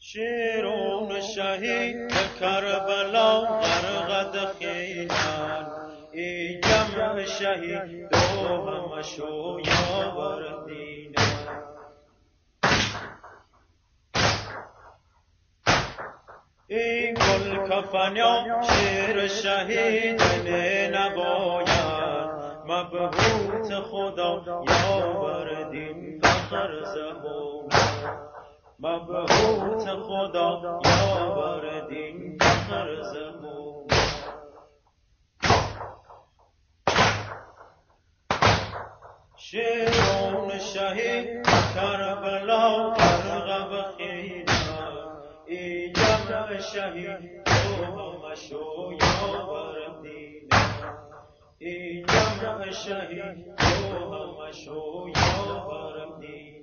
شیرون شهید کربلا غرقد خیزان ای جمع شهید دو همشو یاور دینه ای گل کفنیا شیر شهید نباید مبهوت خدا یاور دین فخر زبون مبهوت خدا یاور دین فخر زبون شیرون شهید کربلا غرق بخینا ای جمع شهید تو همشو یاور دینه ای جمع شهید تو همشو یاور دینه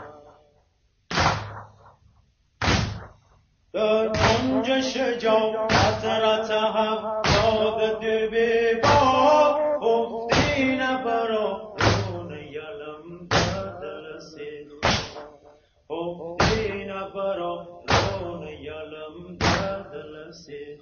در کنج شجاعت رتهم داد دبی با افتین برا رون یلم دل سیخ افتین برا رون یلم دل سیخ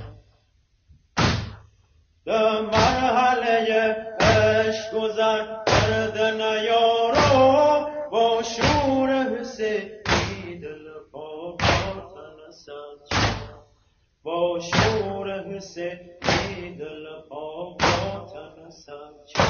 در مرحله عشق گذر کردن یارو با شور حسین دل پاکاتن سج با شور حسین دل پاکاتن سج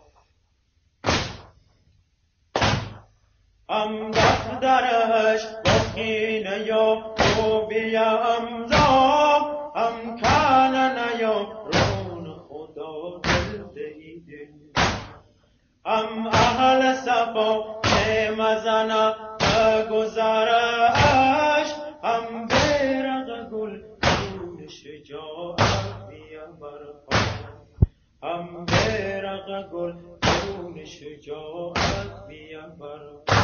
هم دفترش بخین یا خوبی امضا هم کنن یا رون خدا دل دیده هم اهل صفا مزنه گذرش هم بیرق گل دون شجاعت بیا برپا هم بیرق گل دون شجاعت بیا برپا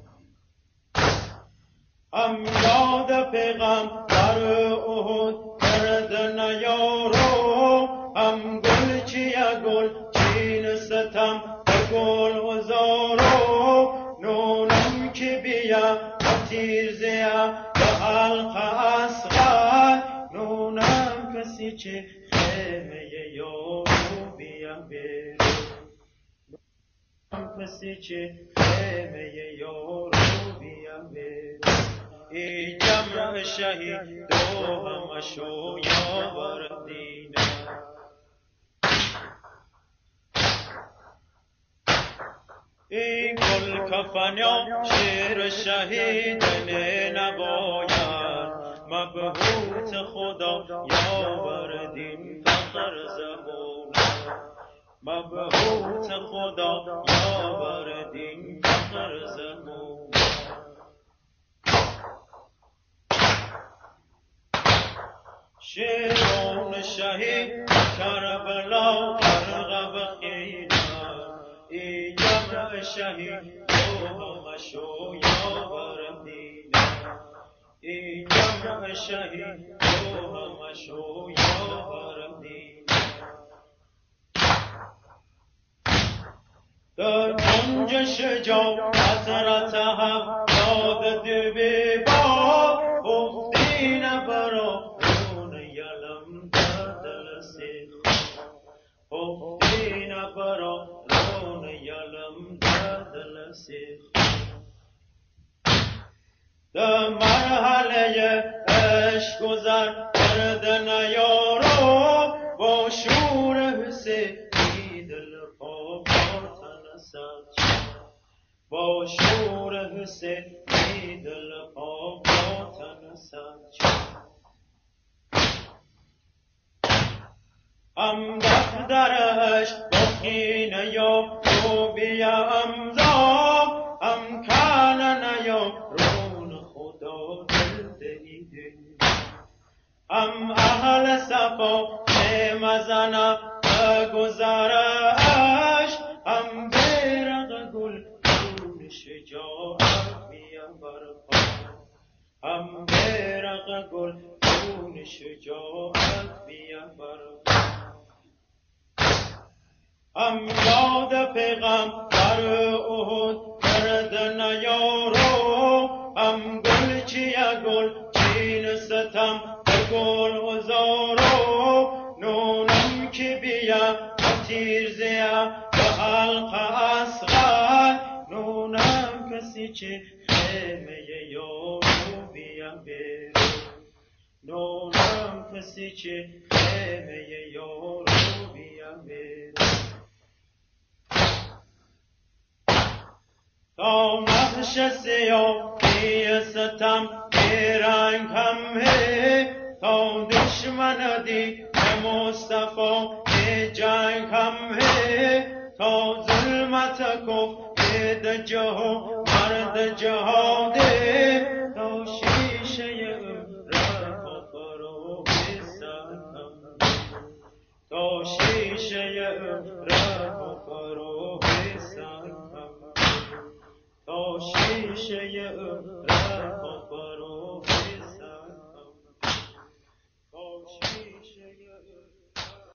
هم یاد پیغمبر احد کردن یارو هم گل چیه گل چین ستم گل هزارو نونم که بیا تیرزیا به حلق اصغر نونم کسی چه خیمه یارو بیا بیر نونم کسی چه خیمه یارو بیا بیر ای جمع شهید دو همشو یاور دینه ای گل کفنیا شیر شهید نباید مبهوت خدا یاور دین فخر زبون مبهوت خدا یاور دین فخر زبون شیرون شهید کربلا غرق بخینا ای جمع شهید تو همشو یاور دینه ای جمع شهید تو همشو یاور دینه در کنج شجاعت رتهم داد دبی با افتین برا رون یلم دل سیخ افتین برا رون یلم دل سیخ در مرحله عشق گذر کردن یارو با شور حسین دل پاکاتن سج با شور حسین دل پاکاتن سج هم دفترش بخین یا خوبی امضا هم کنن یا رون خدا دل دیده هم اهل صفا مزنه گذرش هم بیرق گل دون شجاعت بیا برپا هم بیرق گل دون شجاعت بیا برپا هم یاد پیغمبر احد کردن یارو هم گل چیه گل بسیچه خیمه یارو بیا برو نورم بسیچه خیمه یارو بیا برو تا نقش سیاهی ستم بیرنگ هم ہے تا دشمن دی مصطفی جنگ هم ہے تا ظلمت کفر دجاه مرد جهاده تا شیشه رها فرو بسنم تا شیشه رها فرو بسنم تا شیشه رها فرو بسنم تا شیشه